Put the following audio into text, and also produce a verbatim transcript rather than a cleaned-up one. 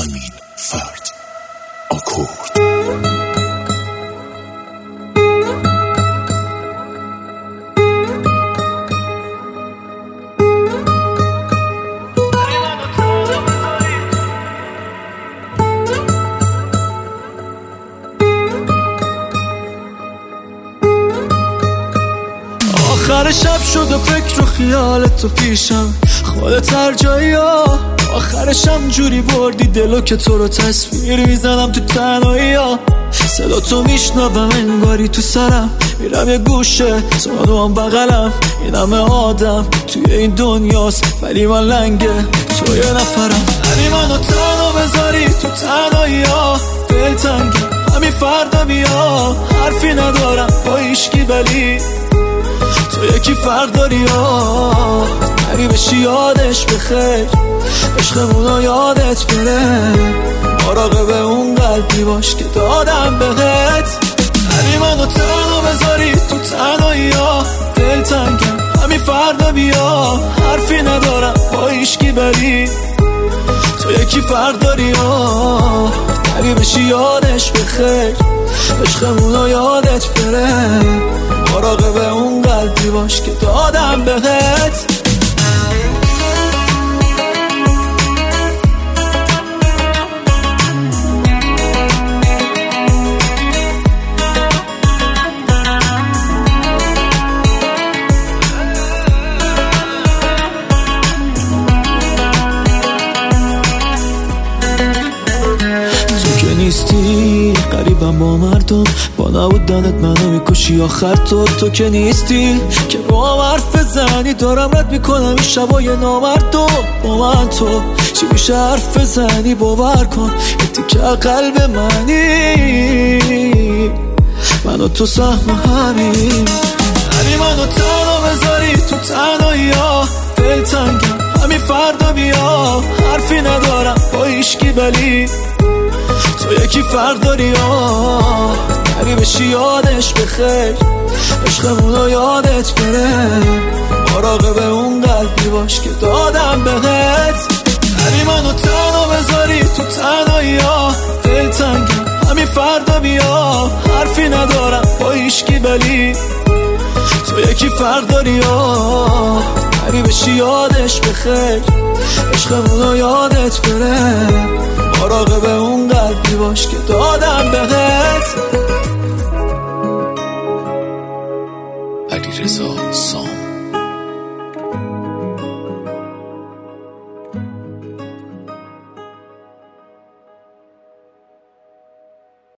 امین فرد آکورد. آخر شب شد و فکر و خیالت تو پیشم، خودت هر جایی ها. آخرشم جوری بردی دلو که تو رو تصویر میزنم تو تنهایی ها. صدا تو میشنوم انگاری تو سرم، میرم یه گوشه تو هم بغلم. این همه آدم توی این دنیاست ولی من لنگه تو یه نفرم. همین منو تنها بذاری تو تنهایی ها، دل تنگم همین فردا بیا. حرفی ندارم با هیچکی ولی تو یکی فرق داری ها. نری بشی یادش بخیر، عشقمونو یادت بره. مراقب اون قلبی باش که دادم بهت. نری منو تنها بذاری تو تنهایی ها، دل تنگم همین فردا بیا. حرفی ندارم با هیچکی ولی تو یکی فرق داری ها. نری بشی یادش بخیر، عشقمونو یادت بره. مراقب اون قلبی باش که دادم بهت. نیستی قریبم با مردم، با نبودنت منو میکشی آخر. تو تو که نیستی که با هم حرف بزنی، دارم رد میکنم این شبای نامردم. با من تو چی میشه حرف بزنی؟ باور کن یه تیکه قلب منی، من و تو سهم همین. هری منو تنها بذاری تو تنهایی ها، دل تنگم همین فردا بیا. حرفی ندارم با هیچکی ولی تو یکی فرق داری ها. نری بشی یادش بخیر، عشقمونو یادت بره. مراقب اون قلبی باش که دادم بهت. نری منو تنها بذاری تو تنهایی ها، دل تنگم همین فردا بیا. حرفی ندارم با هیچکی ولی تو یکی فرق داری ها. نری بشی یادش بخیر، عشقمونو یادت بره. مراقب اون قلبی باش که دادم بهت. علیرضا سام